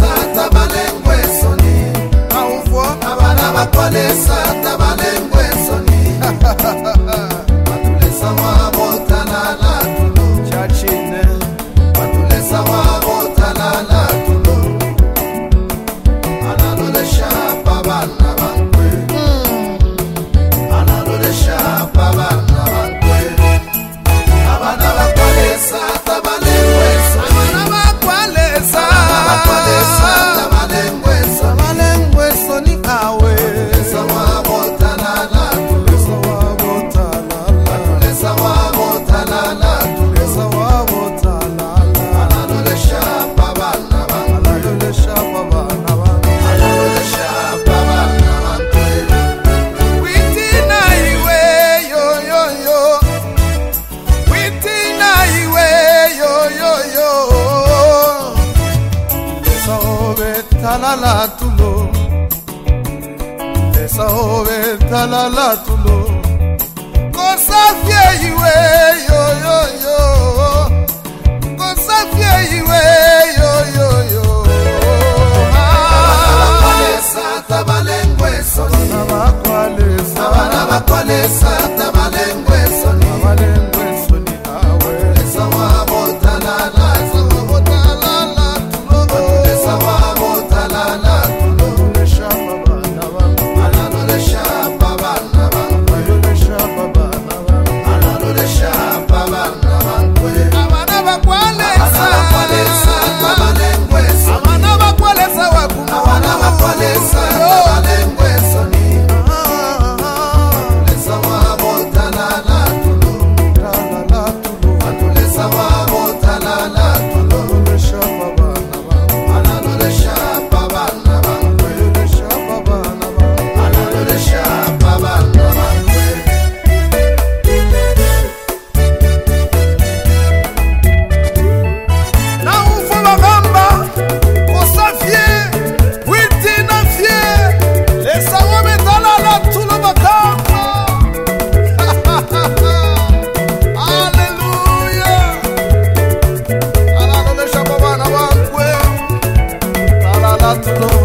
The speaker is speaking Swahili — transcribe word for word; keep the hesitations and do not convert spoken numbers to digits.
sata balengwe soni. Aufo Abana bakole sata balengwe soni. Batulesa wabo talala tulo. chachine Batulesa wabo talala tulo. Analolesha babana bankwe. Analolesha babana bankwe. Abana bakole sata balengwe soni. Abana bakwale Abana bakole sata balengwe soni. balengwe soni awe Batulesa wabo talala tulo. sawabo talala Batulesa wabo talala tulo. sawabo talala Analolesha babana bankwe. alalolesha babana bana Analolesha babana bankwe. witina iwe yo yo yo witina iwe yo yo yo saobe talala tulo saobe talala tulo kosafie iwe yo yo yo kosafie iwe yo yo yo Bakole sata balengwe soni. abakwale Abana bakole sata balengwe soni. balengwe soni awe Esa wabo talala tulo. talala tulo Esa wabo talala tulo. Alalolesha babana bana Analolesha babana bankwe. alalolesha babana bana Analolesha babana bankwe. abana bakwale Abana bakole sata balengwe soni. abana bakwale wakuma Abana bakole sata balengwe soni. Esa wabo talala tulo. talala tulo Batulesa wabo talala tulo. alalolesha babana bana Analolesha babana bankwe. alalolesha babana bana Analolesha babana bankwe. na ufo bagamba kosafie witina fie lesango betalala tulo bakamba Haleluya alalolesha babana bankwe talala tulo